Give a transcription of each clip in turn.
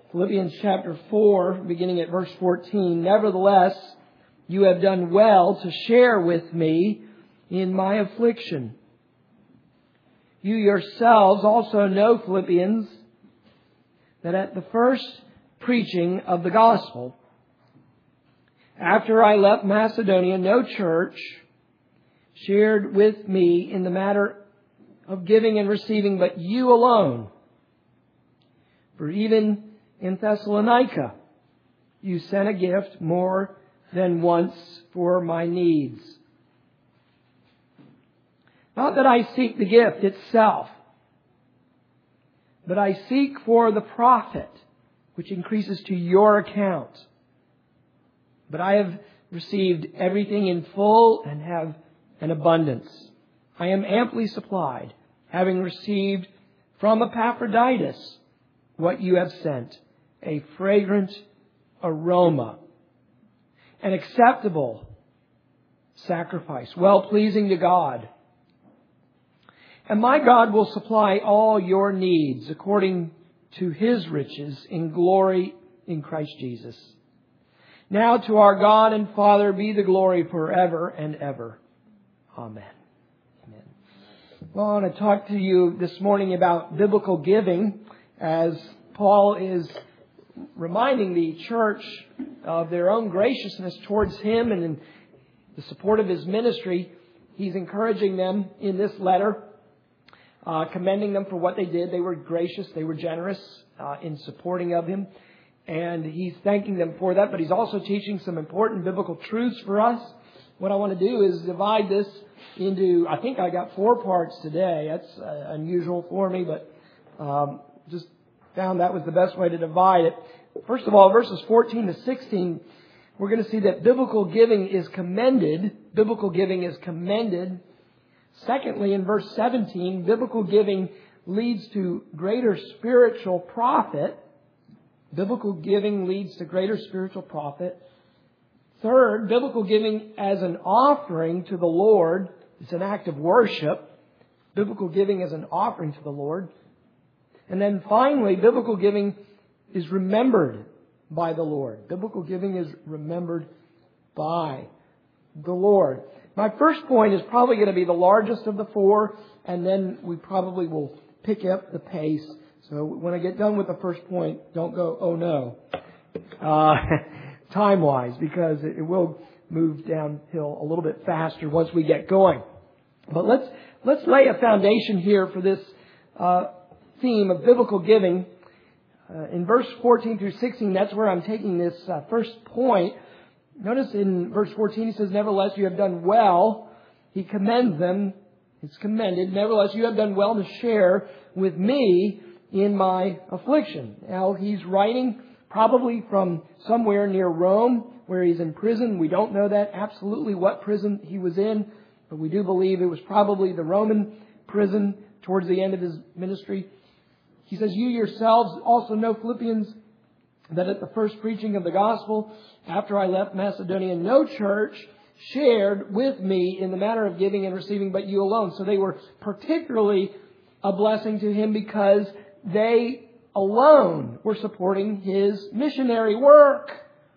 Philippians chapter 4, beginning at verse 14. Nevertheless, you have done well to share with me in my affliction. You yourselves also know, Philippians, that at the first preaching of the gospel, after I left Macedonia, no church shared with me in the matter of giving and receiving, but you alone. For even in Thessalonica, you sent a gift more than once for my needs. Not that I seek the gift itself, but I seek for the profit, which increases to your account. But I have received everything in full and have an abundance. I am amply supplied, having received from Epaphroditus what you have sent, a fragrant aroma, an acceptable sacrifice, well-pleasing to God. And my God will supply all your needs according to His riches in glory in Christ Jesus. Now to our God and Father be the glory forever and ever. Amen. Amen. Well, I want to talk to you this morning about biblical giving, as Paul is reminding the church of their own graciousness towards him and in the support of his ministry. He's encouraging them in this letter, commending them for what they did. They were gracious, they were generous in supporting of him. And he's thanking them for that, but he's also teaching some important biblical truths for us. What I want to do is divide this into, I think I got 4 parts today. That's unusual for me, but just found that was the best way to divide it. First of all, verses 14 to 16, we're going to see that biblical giving is commended. Biblical giving is commended. Secondly, in verse 17, biblical giving leads to greater spiritual profit. Biblical giving leads to greater spiritual profit. Third, biblical giving as an offering to the Lord. It's an act of worship. Biblical giving as an offering to the Lord. And then finally, biblical giving is remembered by the Lord. Biblical giving is remembered by the Lord. My first point is probably going to be the largest of the 4, and then we probably will pick up the pace. So when I get done with the first point, don't go, oh no, time-wise, because it will move downhill a little bit faster once we get going. But let's lay a foundation here for this theme of biblical giving. In verse 14 through 16, that's where I'm taking this first point. Notice in verse 14 he says, nevertheless you have done well. He commends them. It's commended. Nevertheless you have done well to share with me in my affliction. Now he's writing probably from somewhere near Rome where he's in prison. We don't know that absolutely what prison he was in, but we do believe it was probably the Roman prison towards the end of his ministry. He says, you yourselves also know, Philippians, that at the first preaching of the gospel, after I left Macedonia, no church shared with me in the matter of giving and receiving, but you alone. So they were particularly a blessing to him because they alone were supporting his missionary work.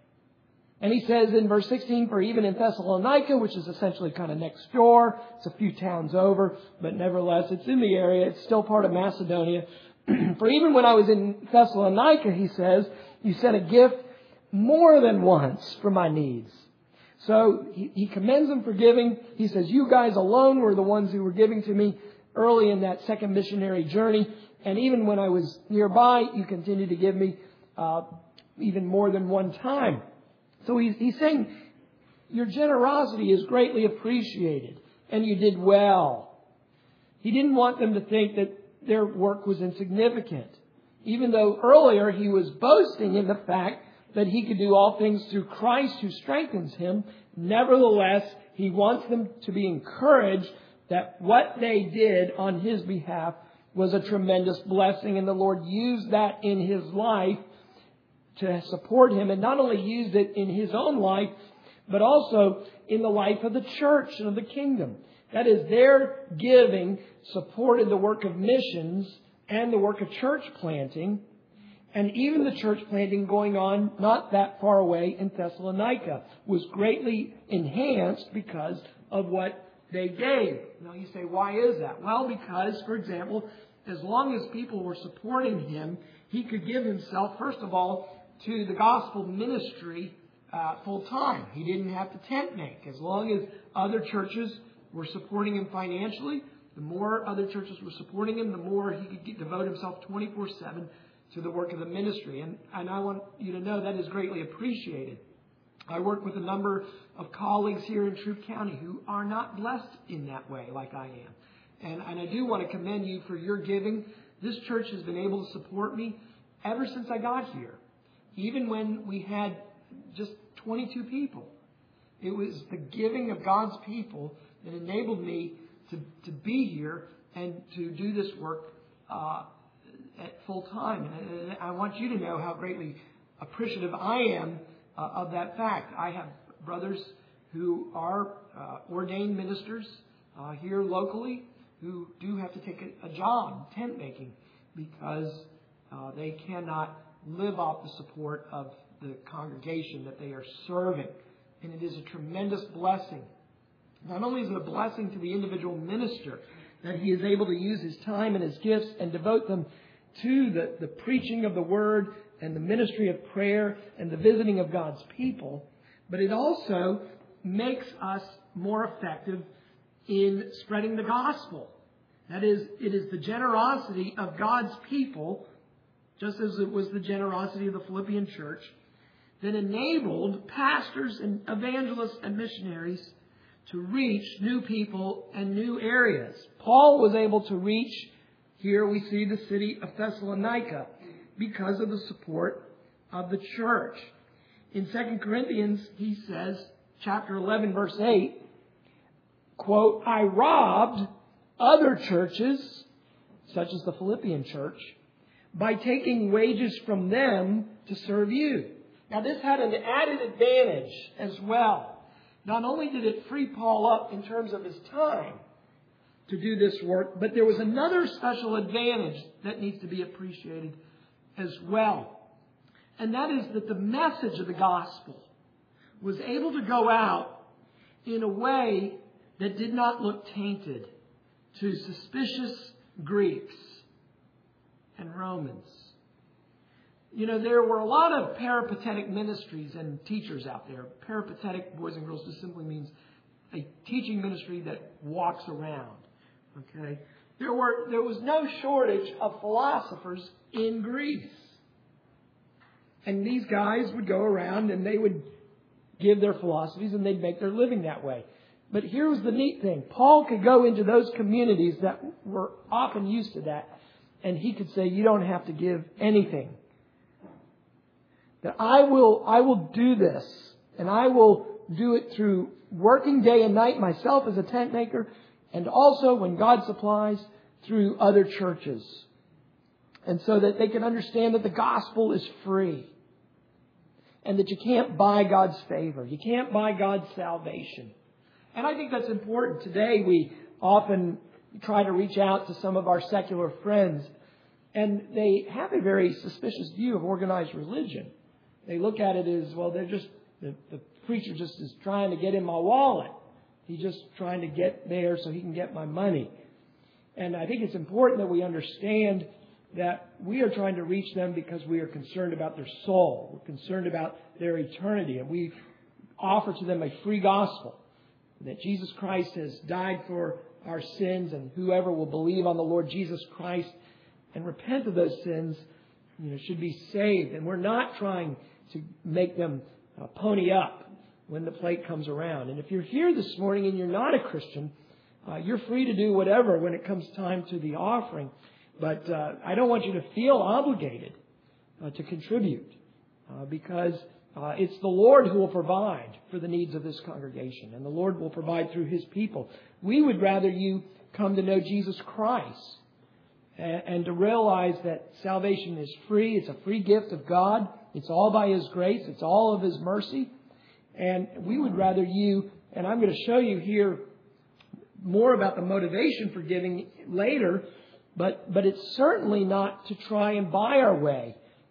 And he says in verse 16, for even in Thessalonica, which is essentially kind of next door, it's a few towns over, but nevertheless it's in the area, it's still part of Macedonia. For even when I was in Thessalonica, he says, you sent a gift more than once for my needs. So he commends them for giving. He says, you guys alone were the ones who were giving to me early in that second missionary journey. And even when I was nearby, you continued to give me even more than one time. So he's saying your generosity is greatly appreciated and you did well. He didn't want them to think that their work was insignificant. Even though earlier he was boasting in the fact that he could do all things through Christ who strengthens him, nevertheless, he wants them to be encouraged that what they did on his behalf was a tremendous blessing, and the Lord used that in his life to support him, and not only used it in his own life, but also in the life of the church and of the kingdom. That is, their giving supported the work of missions and the work of church planting. And even the church planting going on not that far away in Thessalonica was greatly enhanced because of what they gave. Now you say, why is that? Well, because, for example, as long as people were supporting him, he could give himself, first of all, to the gospel ministry full time. He didn't have to tent make. As long as other churches were supporting him financially, the more other churches were supporting him, the more he could devote himself 24/7 to the work of the ministry. And I want you to know that is greatly appreciated. I work with a number of colleagues here in Troup County who are not blessed in that way like I am. And I do want to commend you for your giving. This church has been able to support me ever since I got here. Even when we had just 22 people. It was the giving of God's people that enabled me to be here and to do this work at full time. And I want you to know how greatly appreciative I am of that fact. I have brothers who are ordained ministers here locally who do have to take a job, tent making, because they cannot live off the support of the congregation that they are serving. And it is a tremendous blessing. Not only is it a blessing to the individual minister that he is able to use his time and his gifts and devote them to the preaching of the word and the ministry of prayer and the visiting of God's people, but it also makes us more effective in spreading the gospel. That is, it is the generosity of God's people, just as it was the generosity of the Philippian church, that enabled pastors and evangelists and missionaries to reach new people and new areas. Paul was able to reach, here we see the city of Thessalonica, because of the support of the church. In 2 Corinthians, he says, chapter 11, verse 8, quote, I robbed other churches, such as the Philippian church, by taking wages from them to serve you. Now, this had an added advantage as well. Not only did it free Paul up in terms of his time to do this work, but there was another special advantage that needs to be appreciated as well. And that is that the message of the gospel was able to go out in a way that did not look tainted to suspicious Greeks and Romans. You know, there were a lot of peripatetic ministries and teachers out there. Peripatetic, boys and girls, just simply means a teaching ministry that walks around. Okay? There was no shortage of philosophers in Greece. And these guys would go around and they would give their philosophies and they'd make their living that way. But here was the neat thing. Paul could go into those communities that were often used to that, and he could say, you don't have to give anything. That I will do this, and I will do it through working day and night myself as a tent maker, and also, when God supplies, through other churches. And so that they can understand that the gospel is free. And that you can't buy God's favor. You can't buy God's salvation. And I think that's important. Today we often try to reach out to some of our secular friends. And they have a very suspicious view of organized religion. They look at it as, well, they're just, the preacher just is trying to get in my wallet. He's just trying to get there so he can get my money. And I think it's important that we understand that we are trying to reach them because we are concerned about their soul. We're concerned about their eternity. And we offer to them a free gospel. That Jesus Christ has died for our sins, and whoever will believe on the Lord Jesus Christ and repent of those sins, should be saved. And we're not trying to make them pony up when the plate comes around. And if you're here this morning and you're not a Christian, you're free to do whatever when it comes time to the offering. But I don't want you to feel obligated to contribute because it's the Lord who will provide for the needs of this congregation, and the Lord will provide through His people. We would rather you come to know Jesus Christ and to realize that salvation is free. It's a free gift of God. It's all by His grace. It's all of His mercy. And we would rather you, and I'm going to show you here more about the motivation for giving later, but it's certainly not to try and buy our way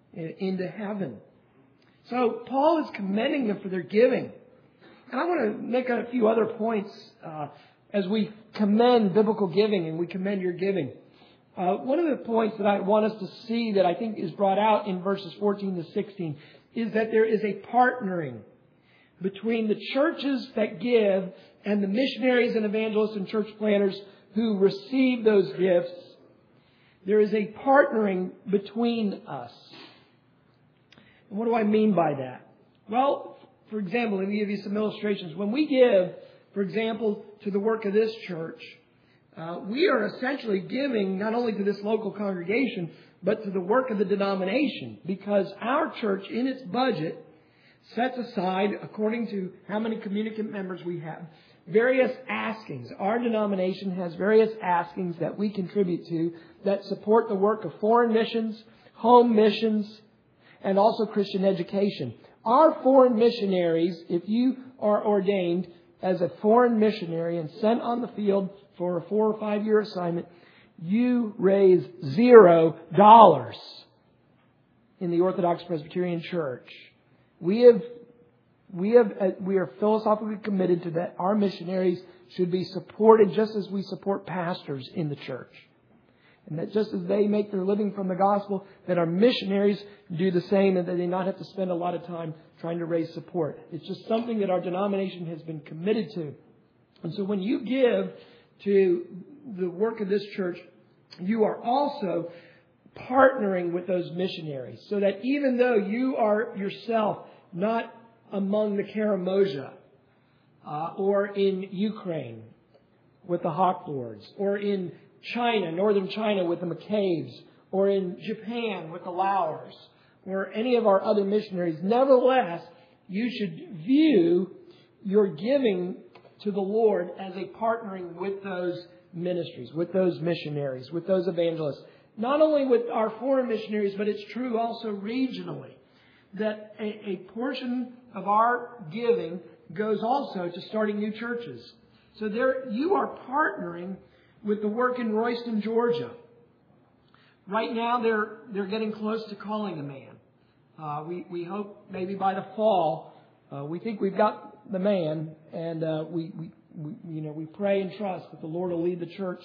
into heaven. So Paul is commending them for their giving. And I want to make a few other points as we commend biblical giving and we commend your giving. One of the points that I want us to see that I think is brought out in verses 14 to 16 is that there is a partnering between the churches that give and the missionaries and evangelists and church planters who receive those gifts. There is a partnering between us. And what do I mean by that? Well, for example, let me give you some illustrations. When we give, for example, to the work of this church, we are essentially giving not only to this local congregation, but to the work of the denomination, because our church, in its budget, sets aside, according to how many communicant members we have, various askings. Our denomination has various askings that we contribute to that support the work of foreign missions, home missions, and also Christian education. Our foreign missionaries, if you are ordained as a foreign missionary and sent on the field for a 4 or 5 year assignment, you raise $0 in the Orthodox Presbyterian Church. We are philosophically committed to that. Our missionaries should be supported just as we support pastors in the church. And that just as they make their living from the gospel, that our missionaries do the same and that they not have to spend a lot of time trying to raise support. It's just something that our denomination has been committed to. And so when you give to the work of this church, you are also partnering with those missionaries. So that even though you are yourself not among the Karamoja, or in Ukraine with the Hawklords, or in China, northern China with the McCabe's, or in Japan with the Lowers, or any of our other missionaries, nevertheless, you should view your giving to the Lord as a partnering with those ministries, with those missionaries, with those evangelists. Not only with our foreign missionaries, but it's true also regionally, that a portion of our giving goes also to starting new churches. So there you are partnering with the work in Royston, Georgia. Right now they're getting close to calling a man. We hope maybe by the fall, we think we've got the man, and we pray and trust that the Lord will lead the church.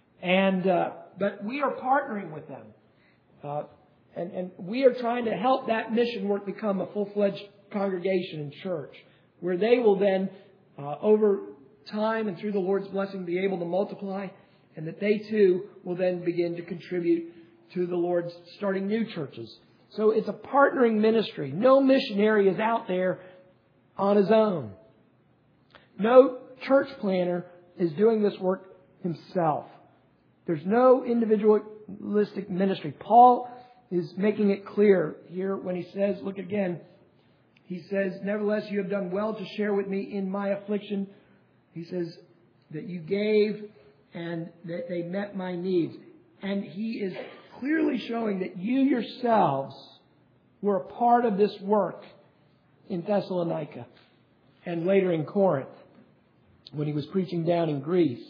But we are partnering with them. And we are trying to help that mission work become a full-fledged congregation and church, where they will then, over time and through the Lord's blessing, be able to multiply, and that they too will then begin to contribute to the Lord's starting new churches. So it's a partnering ministry. No missionary is out there on his own. No church planter is doing this work himself. There's no individualistic ministry. Paul is making it clear here when he says, look again, he says, nevertheless, you have done well to share with me in my affliction. He says that you gave and that they met my needs. And he is clearly showing that you yourselves were a part of this work in Thessalonica and later in Corinth when he was preaching down in Greece.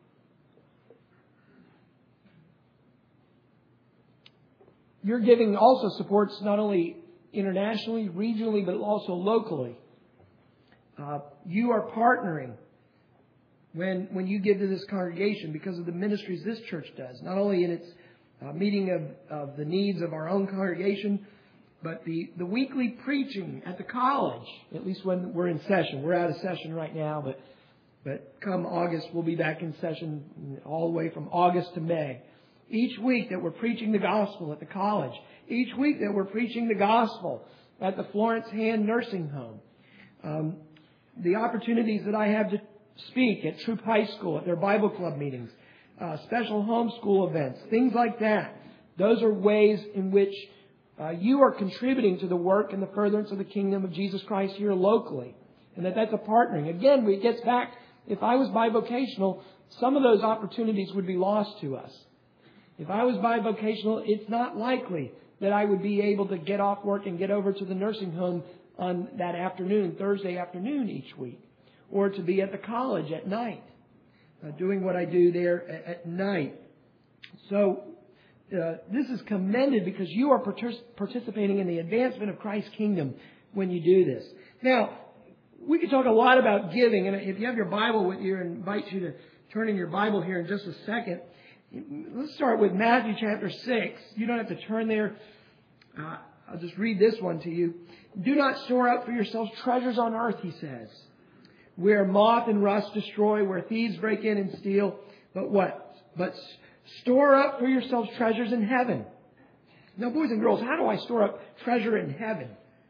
Your giving also supports not only internationally, regionally, but also locally. You are partnering when you give to this congregation because of the ministries this church does, not only in its meeting of the needs of our own congregation, but the weekly preaching at the college, at least when we're in session. We're out of session right now, but come August, we'll be back in session all the way from August to May. Each week that we're preaching the gospel at the college. Each week that we're preaching the gospel at the Florence Hand Nursing Home. The opportunities that I have to speak at Troop High School, at their Bible Club meetings, special homeschool events, things like that. Those are ways in which you are contributing to the work and the furtherance of the kingdom of Jesus Christ here locally. And that's a partnering. Again, it gets back, if I was bivocational, some of those opportunities would be lost to us. If I was bivocational, it's not likely that I would be able to get off work and get over to the nursing home on that afternoon, Thursday afternoon each week, or to be at the college at night, doing what I do there at night. So this is commended because you are participating in the advancement of Christ's kingdom when you do this. Now, we could talk a lot about giving, and if you have your Bible with you, I invite you to turn in your Bible here in just a second. Let's start with Matthew chapter 6. You don't have to turn there. I'll just read this one to you. Do not store up for yourselves treasures on earth, he says, where moth and rust destroy, where thieves break in and steal. But what? But store up for yourselves treasures in heaven. Now, boys and girls, how do I store up treasure in heaven?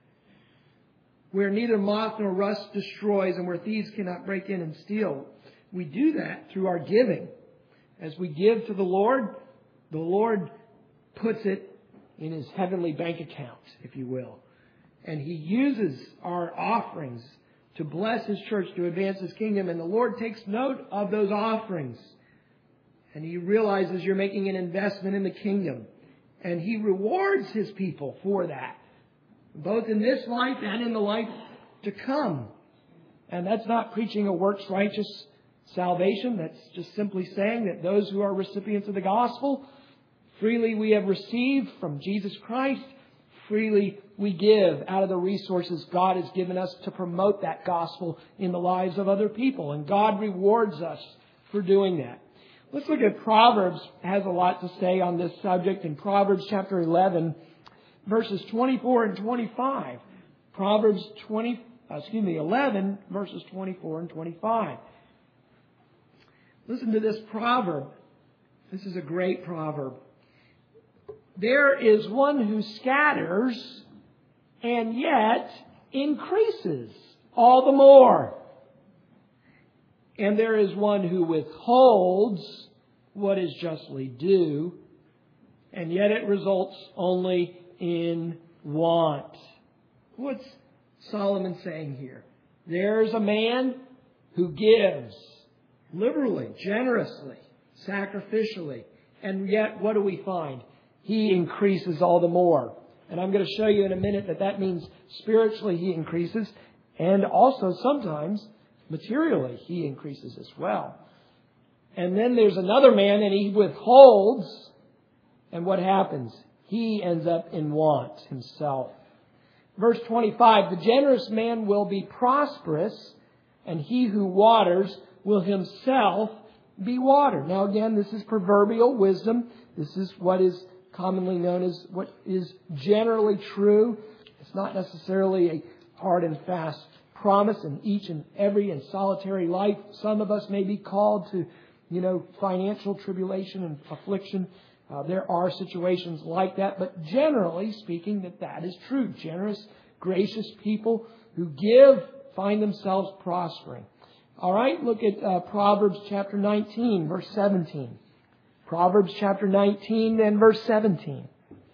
Where neither moth nor rust destroys and where thieves cannot break in and steal. We do that through our giving. As we give to the Lord puts it in His heavenly bank account, if you will. And He uses our offerings to bless His church, to advance His kingdom. And the Lord takes note of those offerings. And He realizes you're making an investment in the kingdom. And He rewards His people for that, both in this life and in the life to come. And that's not preaching a works righteous salvation. That's just simply saying that those who are recipients of the gospel, freely we have received from Jesus Christ, freely we give out of the resources God has given us to promote that gospel in the lives of other people. And God rewards us for doing that. Let's look at Proverbs. It has a lot to say on this subject in Proverbs chapter 11, verses 24 and 25. Proverbs 11, verses 24 and 25. Listen to this proverb. This is a great proverb. There is one who scatters and yet increases all the more. And there is one who withholds what is justly due, and yet it results only in want. What's Solomon saying here? There's a man who gives liberally, generously, sacrificially, and yet what do we find? He increases all the more. And I'm going to show you in a minute that means spiritually he increases, and also sometimes materially he increases as well. And then there's another man and he withholds, and what happens? He ends up in want himself. Verse 25, the generous man will be prosperous, and he who waters will himself be watered. Now again, this is proverbial wisdom. This is what is commonly known as what is generally true. It's not necessarily a hard and fast promise in each and every and solitary life. Some of us may be called to, financial tribulation and affliction. There are situations like that, but generally speaking, that is true. Generous, gracious people who give find themselves prospering. All right, look at Proverbs chapter 19, verse 17. Proverbs chapter 19 and verse 17.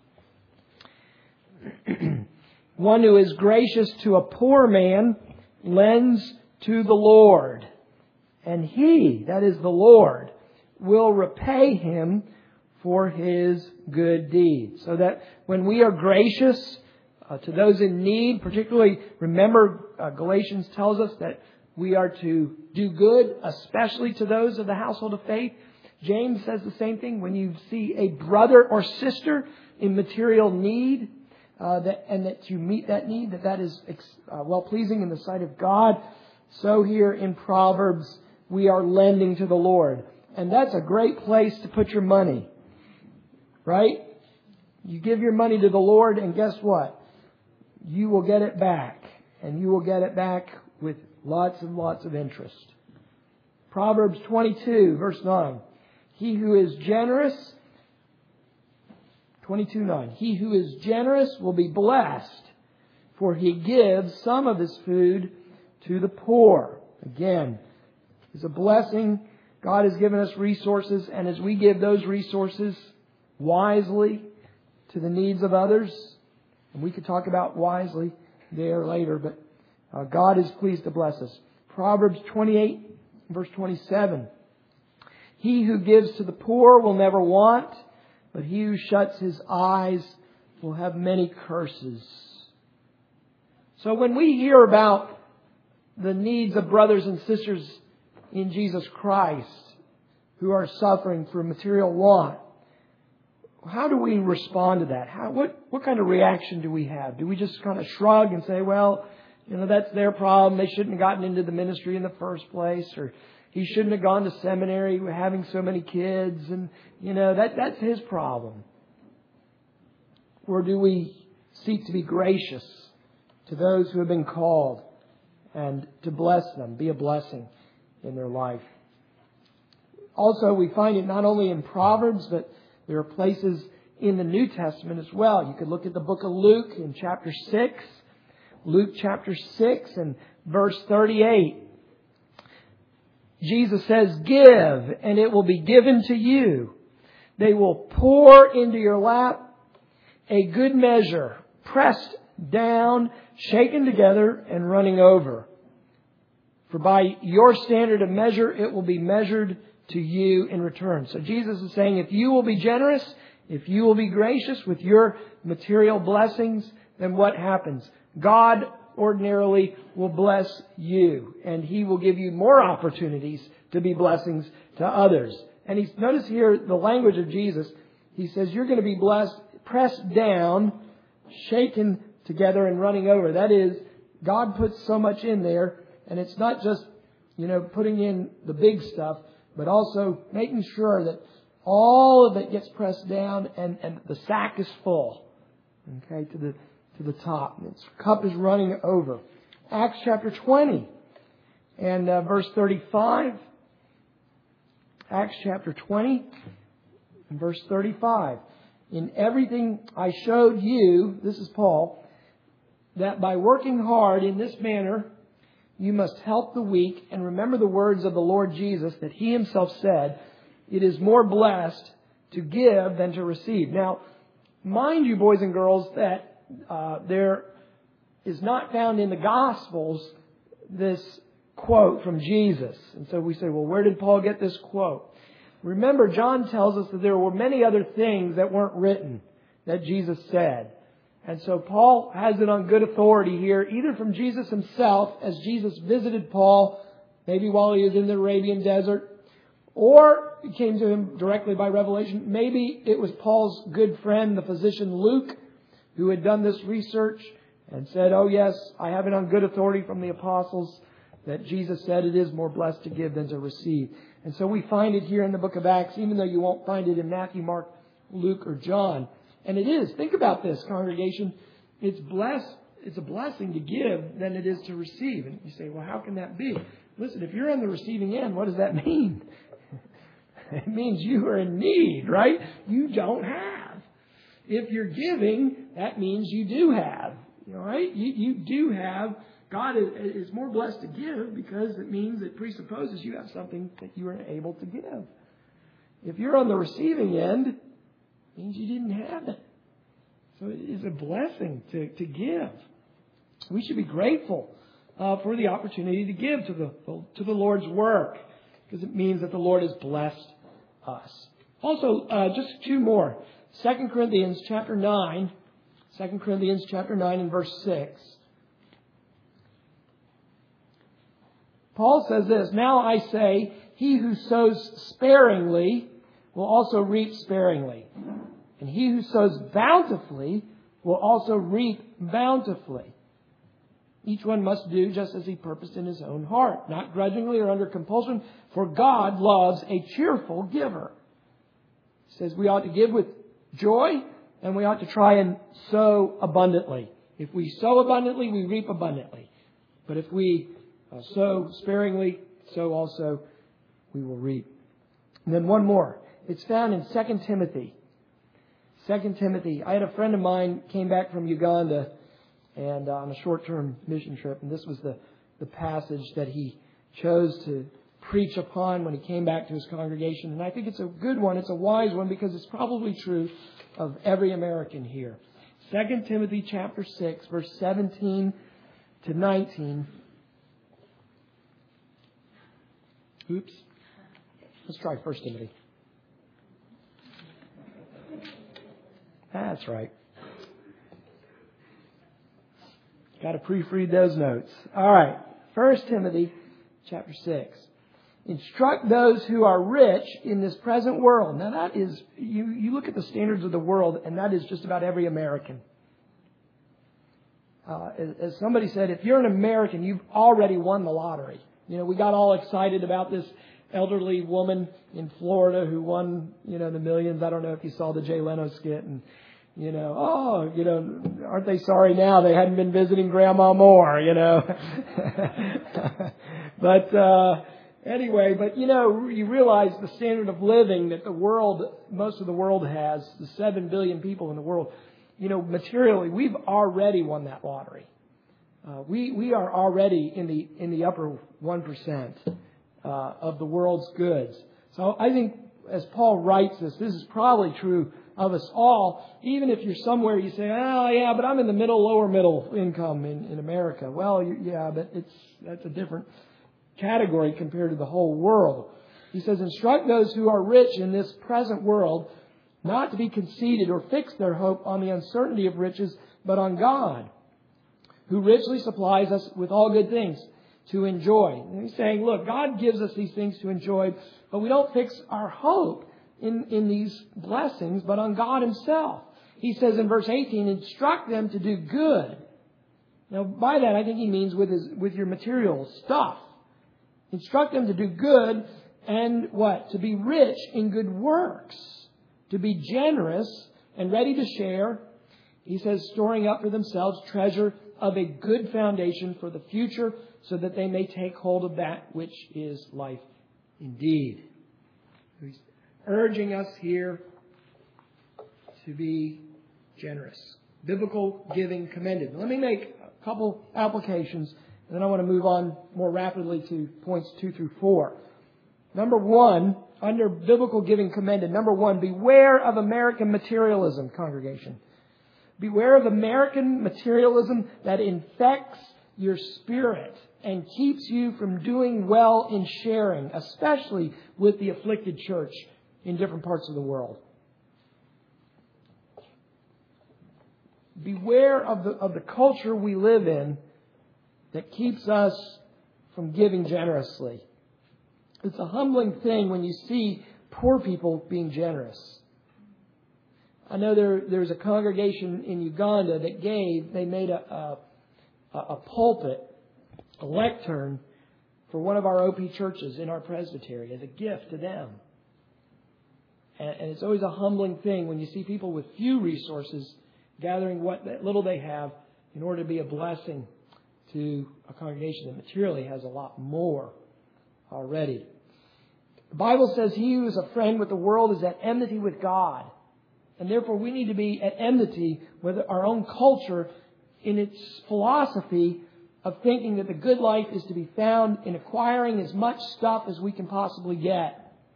One who is gracious to a poor man lends to the Lord, and He, that is the Lord, will repay him for his good deeds. So that when we are gracious to those in need, particularly, remember Galatians tells us that we are to do good, especially to those of the household of faith. James says the same thing. When you see a brother or sister in material need, and that you meet that need, that is well-pleasing in the sight of God. So here in Proverbs, we are lending to the Lord. And that's a great place to put your money. Right? You give your money to the Lord, and guess what? You will get it back. And you will get it back with lots and lots of interest. Proverbs 22, verse 9. He who is generous, 22:9. He who is generous will be blessed, for he gives some of his food to the poor. Again, it's a blessing. God has given us resources, and as we give those resources wisely to the needs of others, and we could talk about wisely there later, but God is pleased to bless us. Proverbs 28, verse 27. He who gives to the poor will never want, but he who shuts his eyes will have many curses. So when we hear about the needs of brothers and sisters in Jesus Christ who are suffering through material want, how do we respond to that? What kind of reaction do we have? Do we just kind of shrug and say, well, that's their problem. They shouldn't have gotten into the ministry in the first place, or he shouldn't have gone to seminary having so many kids, and that's his problem? Or do we seek to be gracious to those who have been called and to bless them, be a blessing in their life? Also, we find it not only in Proverbs, but there are places in the New Testament as well. You could look at the book of Luke in chapter 6. Luke chapter 6 and verse 38. Jesus says, "Give, and it will be given to you. They will pour into your lap a good measure, pressed down, shaken together, and running over. For by your standard of measure, it will be measured to you in return." So Jesus is saying, if you will be generous, if you will be gracious with your material blessings, then what happens? God ordinarily will bless you, and He will give you more opportunities to be blessings to others. And notice here the language of Jesus. He says you're going to be blessed, pressed down, shaken together, and running over. That is, God puts so much in there, and it's not just, putting in the big stuff, but also making sure that all of it gets pressed down and the sack is full. Okay, to the top. And its cup is running over. Acts chapter 20 and verse 35. Acts chapter 20 and verse 35. "In everything I showed you," this is Paul, "that by working hard in this manner, you must help the weak and remember the words of the Lord Jesus, that He Himself said, 'It is more blessed to give than to receive.'" Now, mind you, boys and girls, that there is not found in the Gospels this quote from Jesus. And so we say, well, where did Paul get this quote? Remember, John tells us that there were many other things that weren't written that Jesus said. And so Paul has it on good authority here, either from Jesus Himself, as Jesus visited Paul, maybe while he was in the Arabian desert, or it came to him directly by revelation. Maybe it was Paul's good friend, the physician Luke, who had done this research and said, oh yes, I have it on good authority from the apostles that Jesus said it is more blessed to give than to receive. And so we find it here in the book of Acts, even though you won't find it in Matthew, Mark, Luke, or John. And it is. Think about this, congregation. It's a blessing to give than it is to receive. And you say, well, how can that be? Listen, if you're on the receiving end, what does that mean? It means you are in need, right? You don't have. If you're giving, that means you do have. All right? You do have. God is more blessed to give because it means it presupposes you have something that you are able to give. If you're on the receiving end, it means you didn't have it. So it is a blessing to give. We should be grateful for the opportunity to give to the Lord's work, because it means that the Lord has blessed us. Also, just two more. 2 Corinthians chapter 9. 2 Corinthians chapter 9 and verse 6. Paul says this, "Now I say, he who sows sparingly will also reap sparingly. And he who sows bountifully will also reap bountifully. Each one must do just as he purposed in his own heart, not grudgingly or under compulsion, for God loves a cheerful giver." He says we ought to give with joy, and we ought to try and sow abundantly. If we sow abundantly, we reap abundantly. But if we sow sparingly, so also we will reap. And then one more. It's found in 2 Timothy. 2 Timothy. I had a friend of mine came back from Uganda and on a short-term mission trip, and this was the passage that he chose to preach upon when he came back to his congregation. And I think it's a good one. It's a wise one because it's probably true of every American here. 2 Timothy chapter 6, verse 17 to 19. Oops. Let's try 1 Timothy. That's right. Got to proofread those notes. All right. 1 Timothy chapter 6. Instruct those who are rich in this present world. Now that is, you look at the standards of the world, and that is just about every American. As somebody said, if you're an American, you've already won the lottery. You know, we got all excited about this elderly woman in Florida who won, the millions. I don't know if you saw the Jay Leno skit, and aren't they sorry now they hadn't been visiting Grandma more, But anyway, you realize the standard of living that most of the world has, the 7 billion people in the world, materially, we've already won that lottery. We are already in the upper 1% of the world's goods. So I think as Paul writes this is probably true of us all. Even if you're somewhere you say, oh yeah, but I'm in the lower middle income in America. Well, but that's a different category compared to the whole world. He says, instruct those who are rich in this present world not to be conceited or fix their hope on the uncertainty of riches, but on God, who richly supplies us with all good things to enjoy. And he's saying, look, God gives us these things to enjoy, but we don't fix our hope in these blessings, but on God Himself. He says in verse 18, instruct them to do good. Now, by that, I think he means with your material stuff. Instruct them to do good and what? To be rich in good works. To be generous and ready to share. He says, storing up for themselves treasure of a good foundation for the future, so that they may take hold of that which is life indeed. He's urging us here to be generous. Biblical giving commended. Let me make a couple applications, and then I want to move on more rapidly to points 2 through 4. Number one, under biblical giving commended. Number one, beware of American materialism, congregation. Beware of American materialism that infects your spirit and keeps you from doing well in sharing, especially with the afflicted church in different parts of the world. Beware of the culture we live in that keeps us from giving generously. It's a humbling thing when you see poor people being generous. I know there's a congregation in Uganda that they made a pulpit, a lectern for one of our OP churches in our presbytery as a gift to them. And it's always a humbling thing when you see people with few resources gathering what little they have in order to be a blessing to a congregation that materially has a lot more already. The Bible says he who is a friend with the world is at enmity with God. And therefore we need to be at enmity with our own culture in its philosophy of thinking that the good life is to be found in acquiring as much stuff as we can possibly get.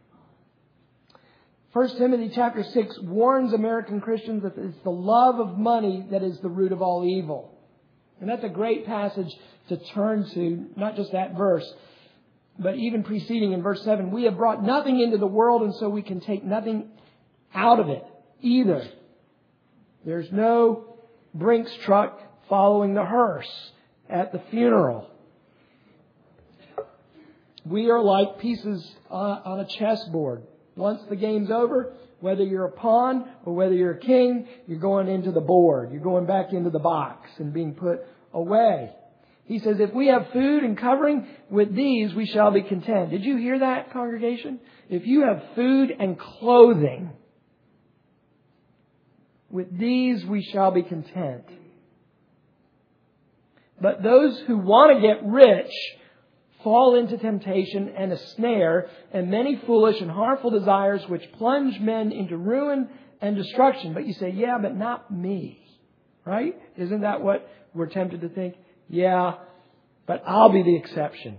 1 Timothy chapter 6 warns American Christians that it's the love of money that is the root of all evil. And that's a great passage to turn to, not just that verse, but even preceding in verse 7. We have brought nothing into the world, and so we can take nothing out of it either. There's no Brinks truck following the hearse at the funeral. We are like pieces on a chessboard. Once the game's over, whether you're a pawn or whether you're a king, you're going into the board. You're going back into the box and being put away. He says, if we have food and covering, with these we shall be content. Did you hear that, congregation? If you have food and clothing, with these we shall be content. But those who want to get rich fall into temptation and a snare and many foolish and harmful desires which plunge men into ruin and destruction. But you say, yeah, but not me. Right? Isn't that what we're tempted to think? Yeah, but I'll be the exception.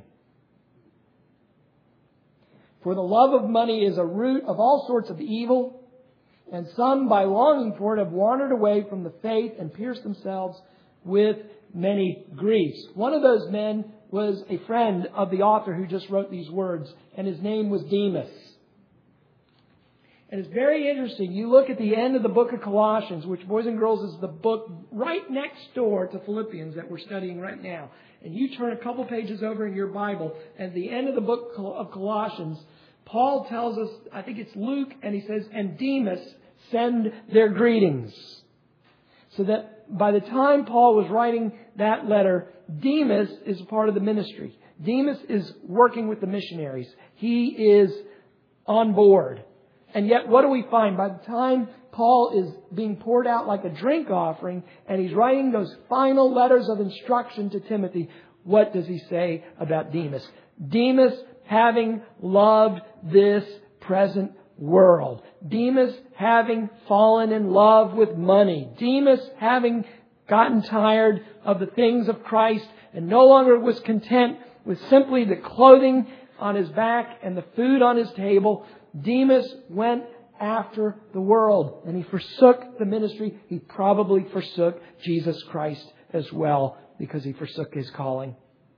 For the love of money is a root of all sorts of evil, and some by longing for it have wandered away from the faith and pierced themselves with many griefs. One of those men was a friend of the author who just wrote these words, and his name was Demas. And it's very interesting. You look at the end of the book of Colossians, which, boys and girls, is the book right next door to Philippians that we're studying right now. And you turn a couple pages over in your Bible, and at the end of the book of Colossians, Paul tells us, I think it's Luke, and he says, and Demas send their greetings. So that by the time Paul was writing that letter, Demas is a part of the ministry. Demas is working with the missionaries. He is on board. And yet, what do we find? By the time Paul is being poured out like a drink offering, and he's writing those final letters of instruction to Timothy, what does he say about Demas? Demas, having loved this present world. Demas, having fallen in love with money. Demas, having gotten tired of the things of Christ and no longer was content with simply the clothing on his back and the food on his table. Demas went after the world, and he forsook the ministry. He probably forsook Jesus Christ as well, because he forsook his calling.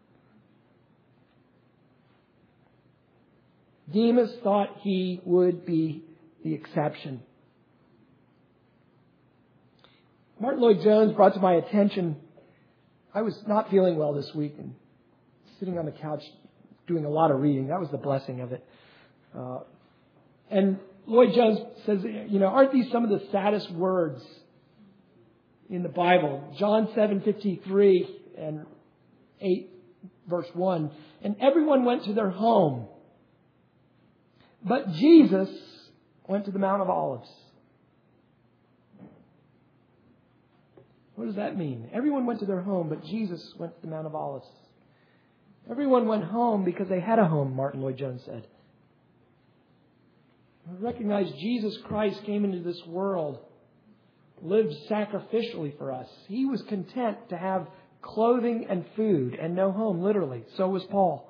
Demas thought he would be the exception. Martin Lloyd-Jones brought to my attention, I was not feeling well this week and sitting on the couch doing a lot of reading. That was the blessing of it. And Lloyd-Jones says, aren't these some of the saddest words in the Bible? John 7:53 and 8 verse 1. And everyone went to their home, but Jesus went to the Mount of Olives. What does that mean? Everyone went to their home, but Jesus went to the Mount of Olives. Everyone went home because they had a home, Martin Lloyd-Jones said. Recognize Jesus Christ came into this world, lived sacrificially for us. He was content to have clothing and food and no home, literally. So was Paul.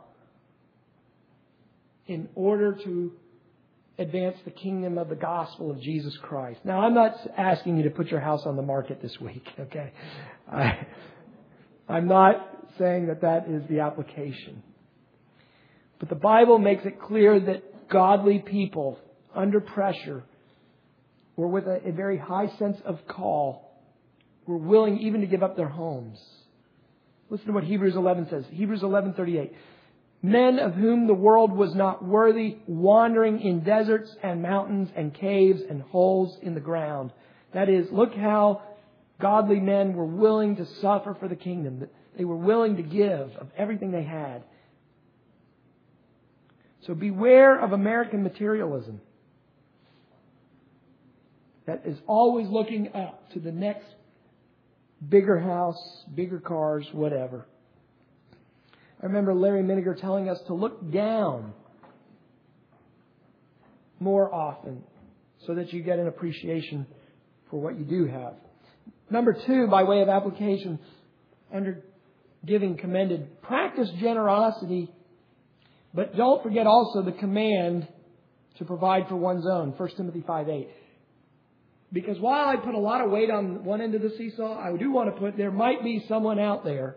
In order to advance the kingdom of the gospel of Jesus Christ. Now, I'm not asking you to put your house on the market this week, okay? I'm not saying that is the application. But the Bible makes it clear that godly people, under pressure, or with a very high sense of call, were willing even to give up their homes. Listen to what Hebrews 11 says. Hebrews 11:38. Men of whom the world was not worthy, wandering in deserts and mountains and caves and holes in the ground. That is, look how godly men were willing to suffer for the kingdom. They were willing to give of everything they had. So beware of American materialism that is always looking up to the next bigger house, bigger cars, whatever. I remember Larry Miniger telling us to look down more often so that you get an appreciation for what you do have. Number 2, by way of application, under giving commended, practice generosity, but don't forget also the command to provide for one's own. 1 Timothy 5:8. Because while I put a lot of weight on one end of the seesaw, I do want to put there might be someone out there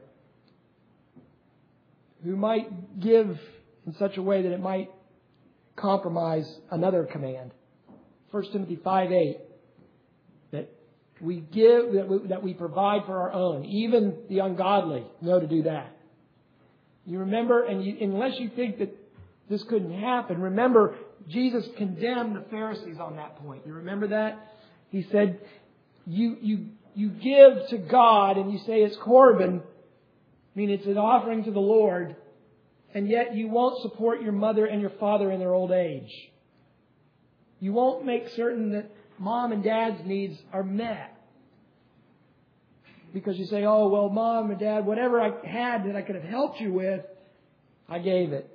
who might give in such a way that it might compromise another command. 1 Timothy 5:8. That we give, that we provide for our own. Even the ungodly know to do that. You remember, unless you think that this couldn't happen, remember Jesus condemned the Pharisees on that point. You remember that? He said, you give to God and you say it's Corban, I mean, it's an offering to the Lord, and yet you won't support your mother and your father in their old age. You won't make certain that mom and dad's needs are met. Because you say, oh, well, mom and dad, whatever I had that I could have helped you with, I gave it.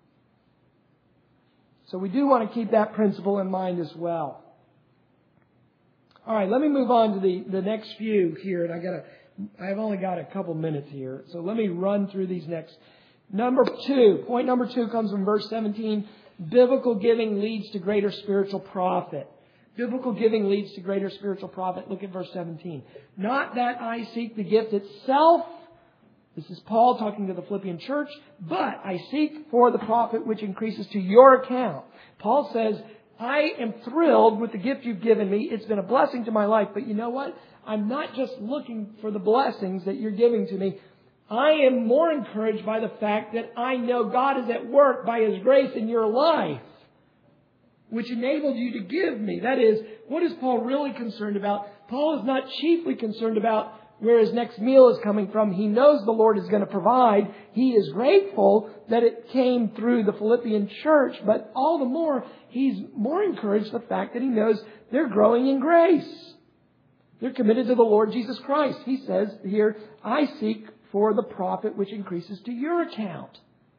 So we do want to keep that principle in mind as well. All right, let me move on to the next few here, and I've only got a couple minutes here, so let me run through these next. Point number 2 comes from verse 17. Biblical giving leads to greater spiritual profit. Biblical giving leads to greater spiritual profit. Look at verse 17. Not that I seek the gift itself. This is Paul talking to the Philippian church. But I seek for the profit which increases to your account. Paul says, I am thrilled with the gift you've given me. It's been a blessing to my life. But you know what? I'm not just looking for the blessings that you're giving to me. I am more encouraged by the fact that I know God is at work by His grace in your life, which enabled you to give me. That is, what is Paul really concerned about? Paul is not chiefly concerned about where his next meal is coming from. He knows the Lord is going to provide. He is grateful that it came through the Philippian church, but all the more, he's more encouraged the fact that he knows they're growing in grace. They're committed to the Lord Jesus Christ. He says here, I seek for the profit which increases to your account.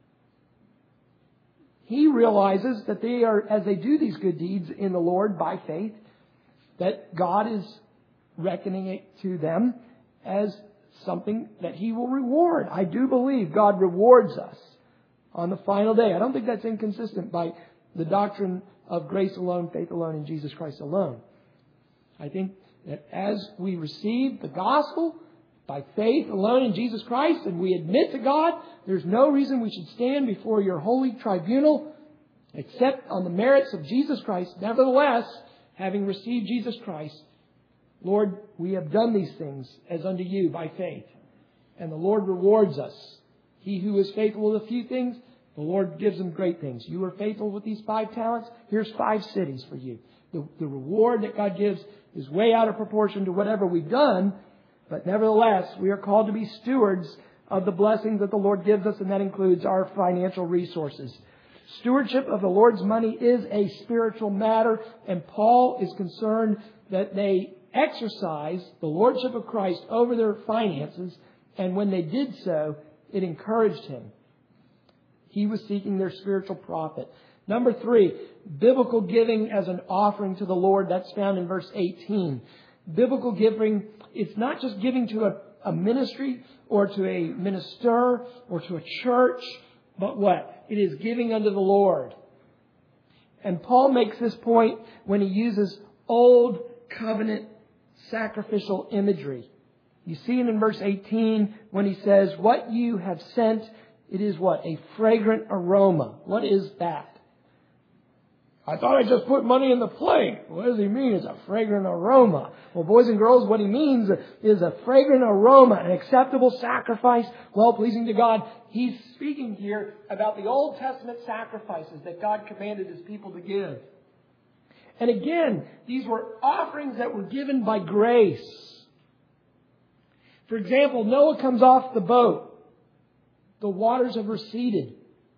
He realizes that they are, as they do these good deeds in the Lord by faith, that God is reckoning it to them as something that He will reward. I do believe God rewards us on the final day. I don't think that's inconsistent by the doctrine of grace alone, faith alone, in Jesus Christ alone. I think that as we receive the gospel by faith alone in Jesus Christ and we admit to God, there's no reason we should stand before your holy tribunal except on the merits of Jesus Christ. Nevertheless, having received Jesus Christ, Lord, we have done these things as unto you by faith. And the Lord rewards us. He who is faithful with a few things, the Lord gives him great things. You are faithful with these 5 talents. Here's 5 cities for you. The reward that God gives is way out of proportion to whatever we've done. But nevertheless, we are called to be stewards of the blessings that the Lord gives us, and that includes our financial resources. Stewardship of the Lord's money is a spiritual matter, and Paul is concerned that they exercise the lordship of Christ over their finances, and when they did so, it encouraged him. He was seeking their spiritual profit. Number 3, biblical giving as an offering to the Lord. That's found in verse 18. Biblical giving, it's not just giving to a ministry or to a minister or to a church, but what? It is giving unto the Lord. And Paul makes this point when he uses old covenant sacrificial imagery. You see it in verse 18 when he says, what you have sent, it is what? A fragrant aroma. What is that? I thought I just put money in the plate. What does he mean? It's a fragrant aroma. Well, boys and girls, what he means is a fragrant aroma, an acceptable sacrifice, well-pleasing to God. He's speaking here about the Old Testament sacrifices that God commanded His people to give. And again, these were offerings that were given by grace. For example, Noah comes off the boat. The waters have receded.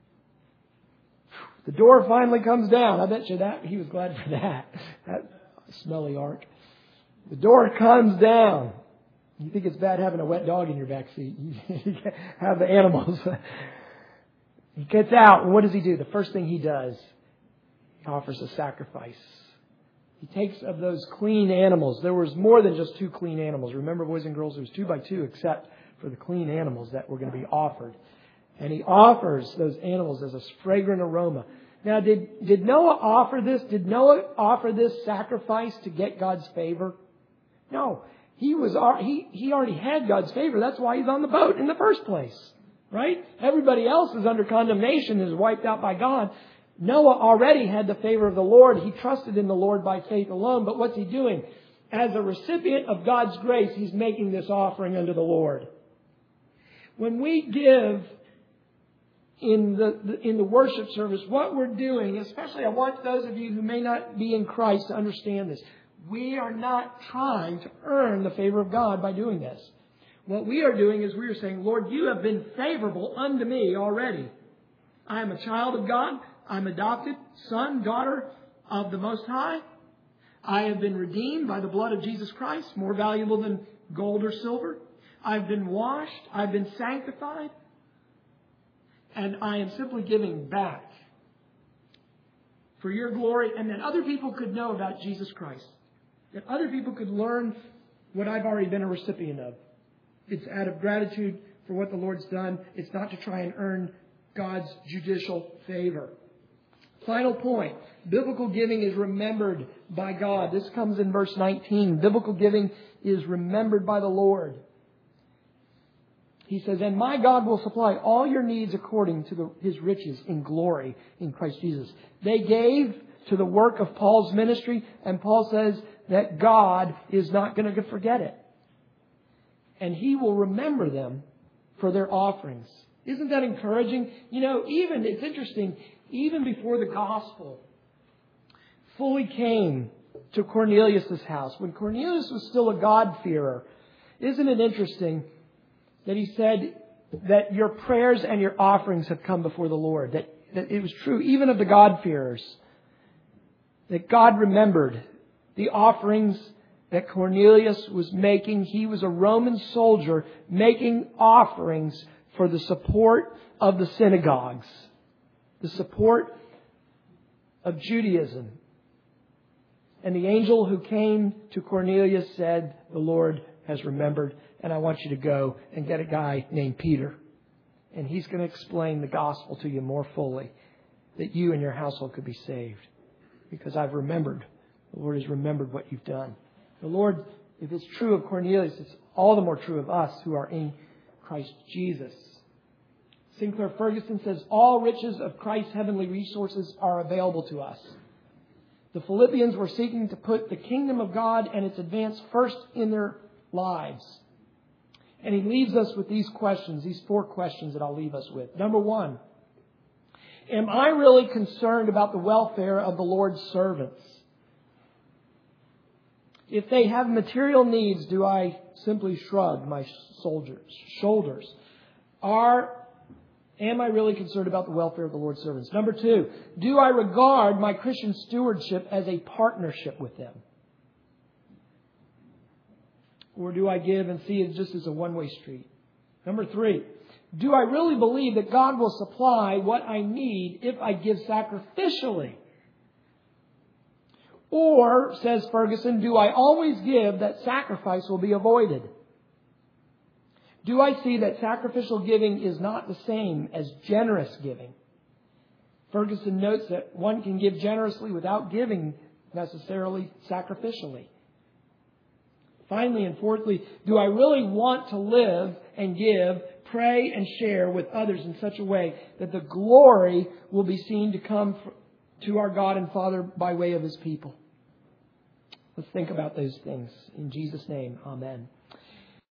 The door finally comes down. I bet you that he was glad for that. That smelly ark. The door comes down. You think it's bad having a wet dog in your back seat. You have the animals. He gets out, and what does he do? The first thing he does, he offers a sacrifice. He takes of those clean animals. There was more than just 2 clean animals. Remember, boys and girls, there was 2 by 2 except for the clean animals that were going to be offered. And he offers those animals as a fragrant aroma. Now, did Noah offer this? Did Noah offer this sacrifice to get God's favor? No. He already had God's favor. That's why he's on the boat in the first place. Right? Everybody else is under condemnation, is wiped out by God. Noah already had the favor of the Lord. He trusted in the Lord by faith alone. But what's he doing? As a recipient of God's grace, he's making this offering unto the Lord. When we give in the worship service, what we're doing, especially I want those of you who may not be in Christ to understand this. We are not trying to earn the favor of God by doing this. What we are doing is we are saying, Lord, you have been favorable unto me already. I am a child of God. I'm adopted, son, daughter of the Most High. I have been redeemed by the blood of Jesus Christ, more valuable than gold or silver. I've been washed. I've been sanctified. And I am simply giving back for your glory, and that other people could know about Jesus Christ. That other people could learn what I've already been a recipient of. It's out of gratitude for what the Lord's done. It's not to try and earn God's judicial favor. Final point. Biblical giving is remembered by God. This comes in verse 19. Biblical giving is remembered by the Lord. He says, and my God will supply all your needs according to His riches in glory in Christ Jesus. They gave to the work of Paul's ministry. And Paul says that God is not going to forget it. And He will remember them for their offerings. Isn't that encouraging? It's interesting, even before the gospel fully came to Cornelius' house, when Cornelius was still a God-fearer, isn't it interesting that he said that your prayers and your offerings have come before the Lord? That it was true even of the God-fearers. That God remembered the offerings that Cornelius was making. He was a Roman soldier making offerings for the support of the synagogues, the support of Judaism. And the angel who came to Cornelius said, the Lord has remembered, and I want you to go and get a guy named Peter. And he's going to explain the gospel to you more fully, that you and your household could be saved. Because I've remembered. The Lord has remembered what you've done. The Lord, if it's true of Cornelius, it's all the more true of us who are in Christ Jesus. Sinclair Ferguson says, all riches of Christ's heavenly resources are available to us. The Philippians were seeking to put the kingdom of God and its advance first in their lives. And he leaves us with these questions, these 4 questions that I'll leave us with. Number 1, am I really concerned about the welfare of the Lord's servants? If they have material needs, do I simply shrug my shoulders? Am I really concerned about the welfare of the Lord's servants? Number 2, do I regard my Christian stewardship as a partnership with them? Or do I give and see it just as a one-way street? Number 3, do I really believe that God will supply what I need if I give sacrificially? Or, says Ferguson, do I always give that sacrifice will be avoided? Do I see that sacrificial giving is not the same as generous giving? Ferguson notes that one can give generously without giving necessarily sacrificially. Finally and fourthly, do I really want to live and give, pray and share with others in such a way that the glory will be seen to come to our God and Father by way of His people? Let's think about those things. In Jesus' name, amen.